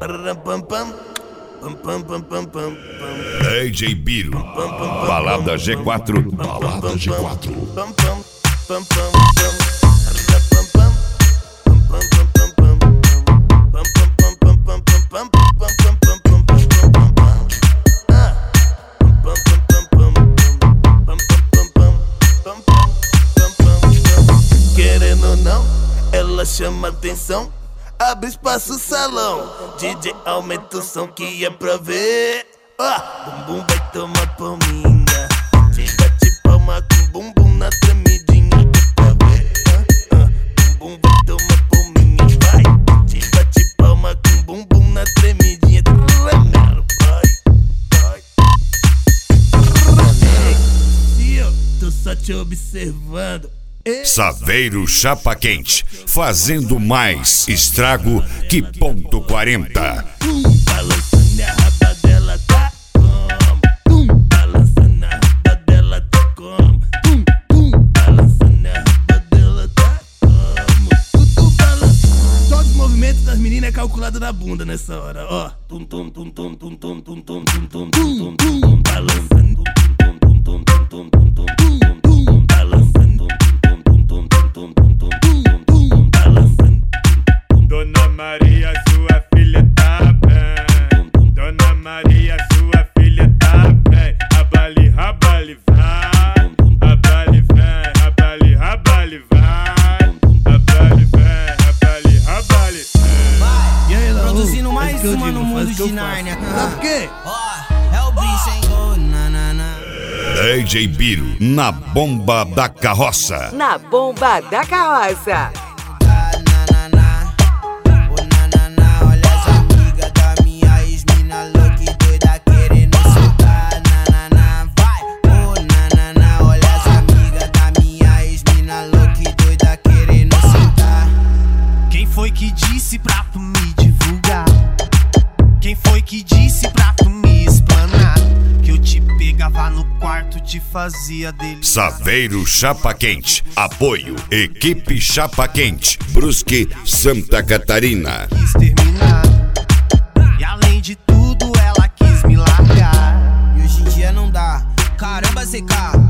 DJ Biro, Balada G4. Balada G4. Querendo ou não, ela chama atenção. Abre espaço, salão. DJ, aumenta o som que é pra ver. Bumbum vai tomar palminha. Te bate palma com bumbum na tremidinha que é pra ver. Bumbum vai tomar palminha, vai. Te bate palma com bumbum na tremidinha. E eu tô só te observando. Saveiro Chapa Quente, fazendo mais estrago que ponto 40. Balançando a raba dela tá como? Balançando a raba dela tá como? Balançando a raba dela tá como? Tudo balançando. Todos os movimentos das meninas é calculado na bunda nessa hora, ó. Tum tum tum tum tum tum tum tum tum tum tum tum balançando. Dona Maria, sua filha tá bem. Dona Maria, sua filha tá bem. Rabali, rabali, vai. Rabali, vem, rabali, rabali, vai. Rabali, vem, rabali, rabali, vem. E aí, Laú? Produzindo mais Faz o que eu uma digo, no faz mundo o que eu de faço. Nárnia. Sabe por quê? É o bicho, hein? Oh, nanana. DJ Biro, na bomba da carroça. Na bomba da carroça. Olha as amigas da minha ex-mina louca e doida querendo soltar, nanana, vai. Oh, nanana, olha as amigas da minha ex-mina louca e doida querendo soltar. Quem foi que disse pra tu me divulgar? Quem foi que disse pra tu me explanar? Que eu te pegava no quarto, te fazia delícia. Saveiro Chapa Quente, apoio Equipe Chapa Quente, Brusque, Santa Catarina. Quis terminar, e além de tudo ela quis me largar. E hoje em dia não dá. Caramba, CK,